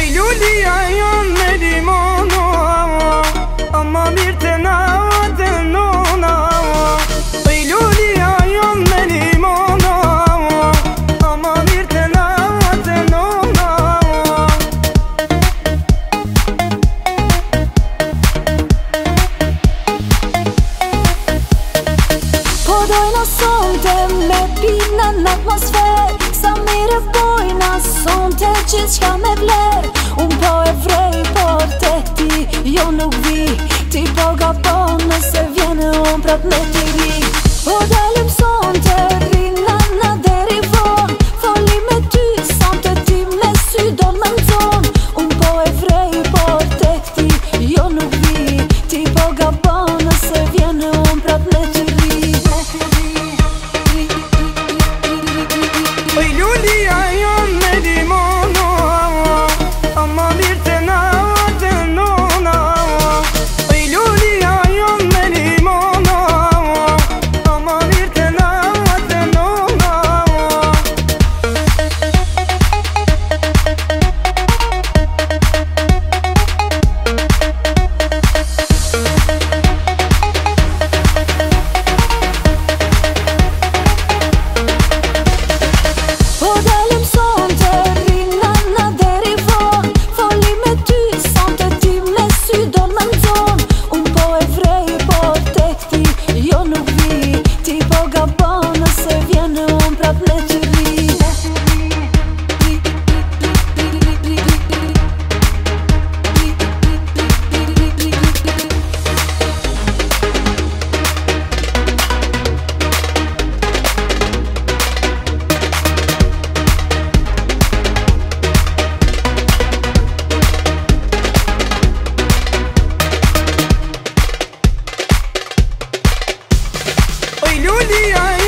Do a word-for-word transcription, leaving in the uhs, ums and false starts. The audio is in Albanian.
Lulia janë me limona, ama mirë të na të nona. Oj lulia janë me limona, ama mirë të na të nona. Po dojna sonte me pina në atmosfer, sa mire pojna sonte që qka me vler. Unë po e vrej, por te ti jo nuk vi, ti po gabon nëse vjene unë prap me ti ri. Po dalim sonte, rina na deri von, foli me ty, sonte ti me sy do në mëndzon. Unë po e vrej, por te ti jo nuk vi, ti po gabon nëse vjene unë prap me ti ri. Oj lulia janë me limona, ama mirë të na të nona. Oj lulia janë me limona, ama mirë të na të nona. Po dalim sonte, rina na deri von, foli me ty, sonte ti me sy do në mëndzon. Unë po e vrej, por tek ti jo nuk vi, ti po gabon nëse vjene unë prap me ty ri. Oj lulia